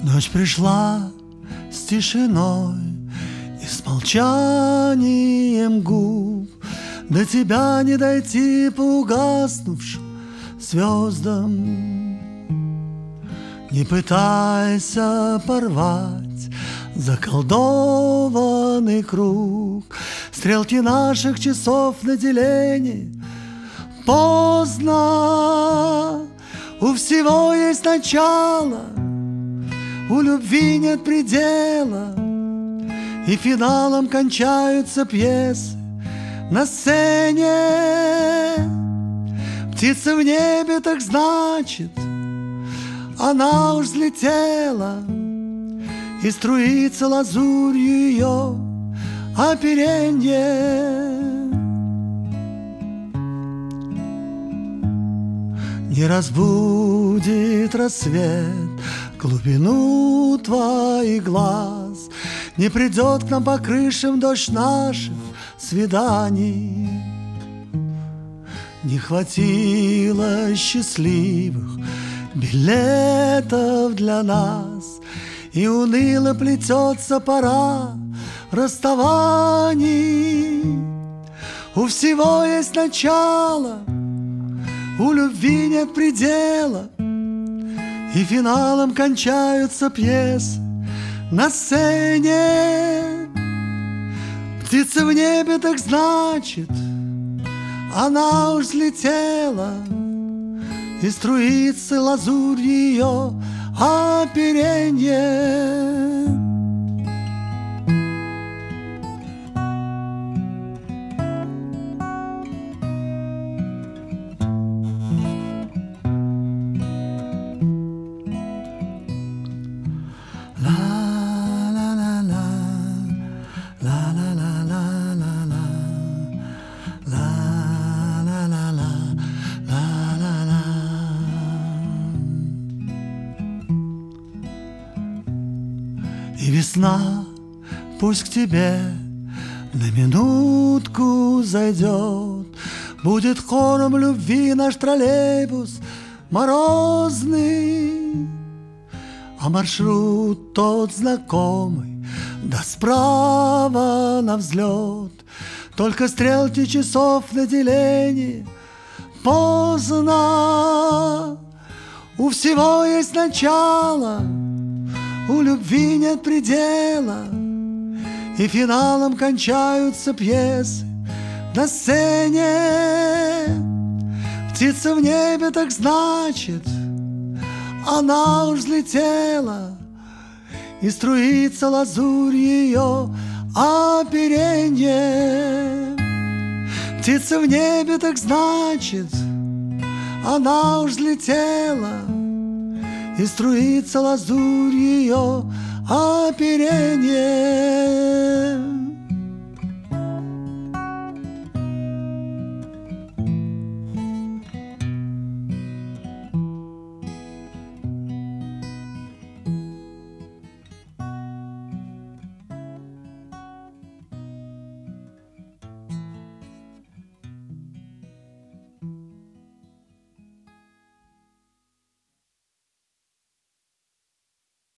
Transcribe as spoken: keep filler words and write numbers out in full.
Ночь пришла с тишиной и с молчанием губ. До тебя не дойти по угаснувшим звездам. Не пытайся порвать заколдованный круг. Стрелки наших часов на делении поздно. У всего есть начало, у любви нет предела, и финалом кончаются пьесы на сцене. Птица в небе, так значит, она уж взлетела, и струится лазурью ее оперенье. Не разбудит рассвет глубину твоих глаз, не придет к нам по крышам дождь наших свиданий. Не хватило счастливых билетов для нас, и уныло плетется пора расставаний. У всего есть начало, у любви нет предела, и финалом кончаются пьесы на сцене. Птица в небе, так значит, она уж взлетела, и струится лазурь ее оперенье. И весна пусть к тебе на минутку зайдет, будет хором любви наш троллейбус морозный, а маршрут тот знакомый, да справа на взлет. Только стрелки часов на делении поздно. У всего есть начало, у любви нет предела, и финалом кончаются пьесы на сцене. Птица в небе, так значит, она уж взлетела, и струится лазурь ее оперенье. Птица в небе, так значит, она уж взлетела, и струится лазурь ее оперенье.